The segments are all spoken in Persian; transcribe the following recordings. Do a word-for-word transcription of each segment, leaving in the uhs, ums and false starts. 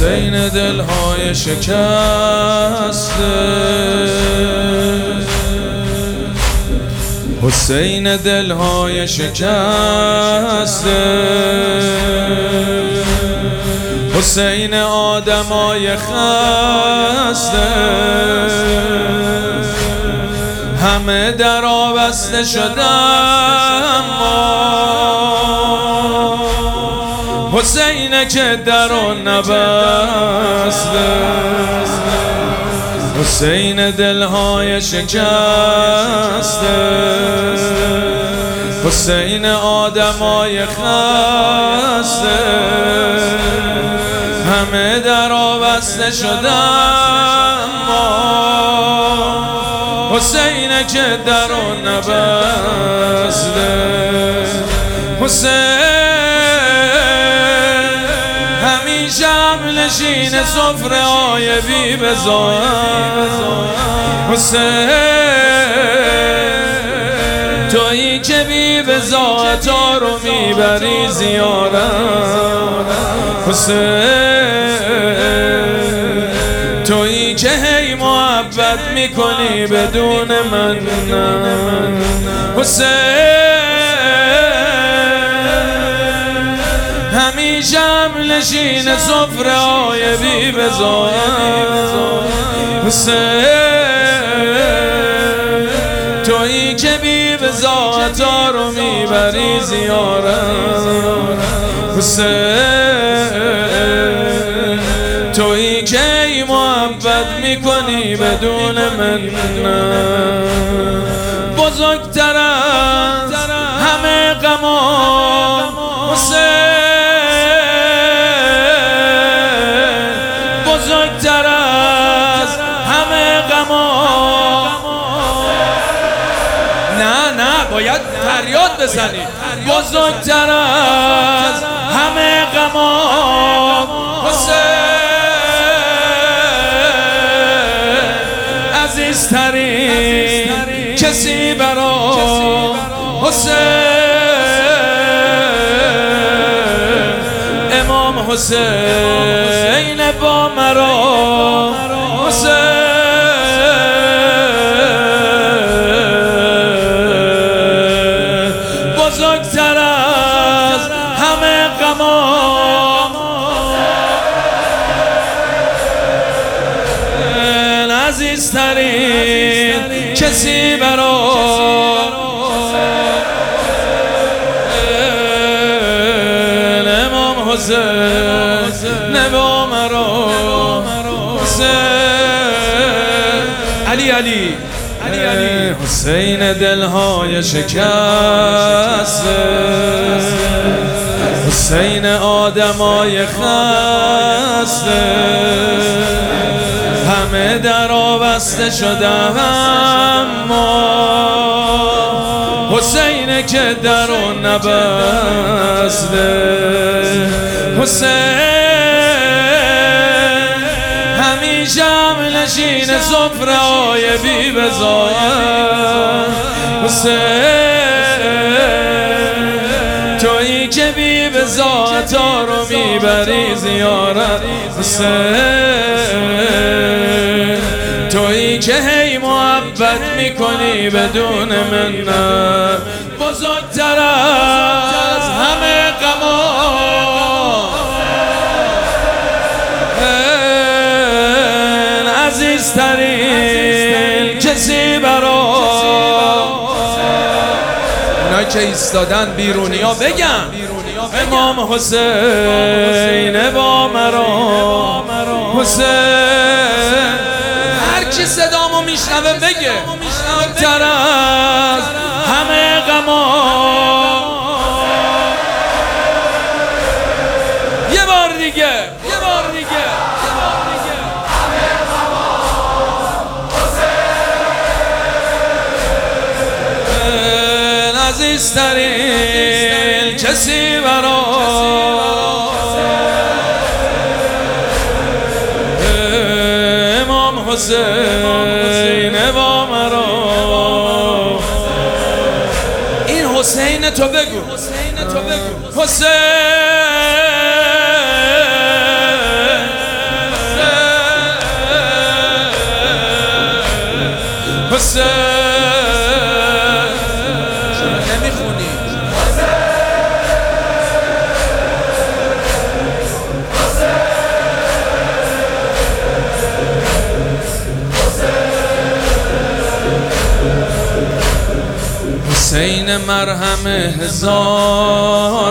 حسین دلهای شکسته، حسین دلهای شکسته، حسین آدمای خسته، همه در آبسته شدم حسین که در آن نبسته، حسین دلهای شکسته، حسین آدمای خسته، همه در آبسته شدم حسین که در آن نبسته. حسین همیشه هم نشین سفره های بی بزاعت، حسین تویی که بی بزاعت ها رو میبری زیارت، حسین تویی که هی محبت میکنی بدون من، حسین همیشه هم نشین سفره های بی بزاعت، حسین تویی که بی بزاعت ها رو میبری زیارت، حسین تویی که محبت میکنی بدون من، بزرگتر از همه غمام حسین، بزرگتر از همه غمام. نه نه باید فریاد بزنی. بزرگتر از همه غمام حسین، عزیزترین کسی برام حسین، امام حسین با مرا حسین، بزرگتر از همه غمام، عزیزترین کسی برام امام حسین با مرا حسین، علی علی علی علی حسین دلهای شکسته، حسین آدمای خسته، همه در آبسته شدم حسین که در آن نبسته، حسین همیشه هم نشین سفره های بی بزاعت، حسین تویی که بی بزاعت ها رو میبری زیارت، حسین تویی که هی محبت میکنی بدون منت، بزرگتر از همه غمام، عزیزترین کسی برام. اونایی که ایستادن بیرونی ها بگم امام حسین با مرا حسین، هر کی صدامو میشنوه بگه بزرگتر از همه غمام. یه بار دیگه یه بار دیگه همه غمام حسین، عزیزترین کسی برام امام حسین با مرا. این حسین تو بگو، حسین مرهم هزار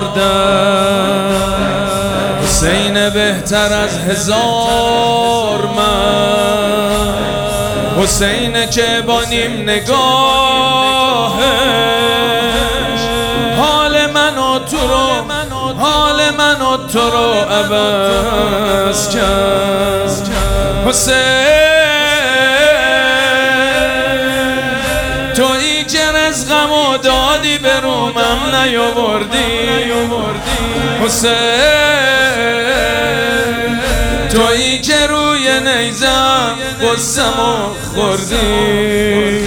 درد، حسین بهتر از هزار من، حسین که با نیم نگاهش حال من و تو رو حال من و تو رو عوض کرد. حسین تویی که رزقم و دادی به رومم نیاوردی. حسین تویی که روی نیزم قسم و خوردی.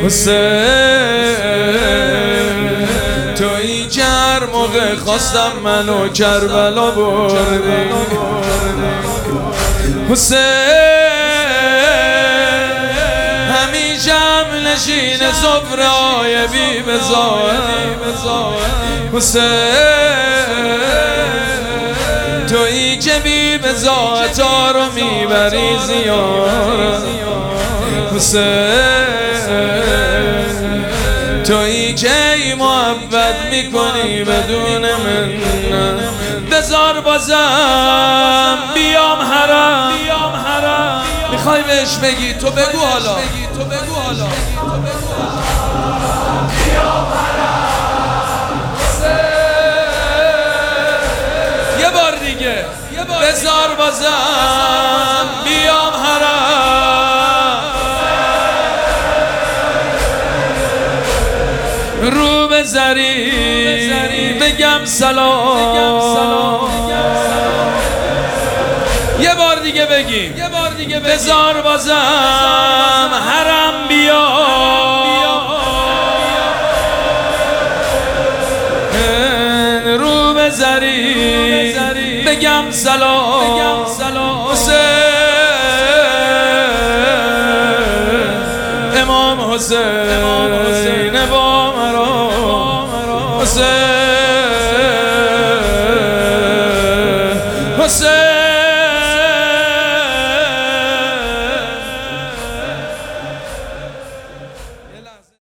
حسین تویی که هر موقع خواستم منو کربلا بردی. حسین همیشه هم نشین سفره های بی بزاعت. حسین تویی که بی بزاعت ها رو میبری زیارت. حسین تویی که ای محبت میکنی بدون من، بذار بازم بیام حرم. میخوای بهش بگی تو بگو حالا. یه بار دیگه بذار بازم بیام حرم، رو بذاری بگم سلام. یه بار دیگه بگیم بذار بازم حرم بیام، رو بذاری بگم سلام. حسین امام حسین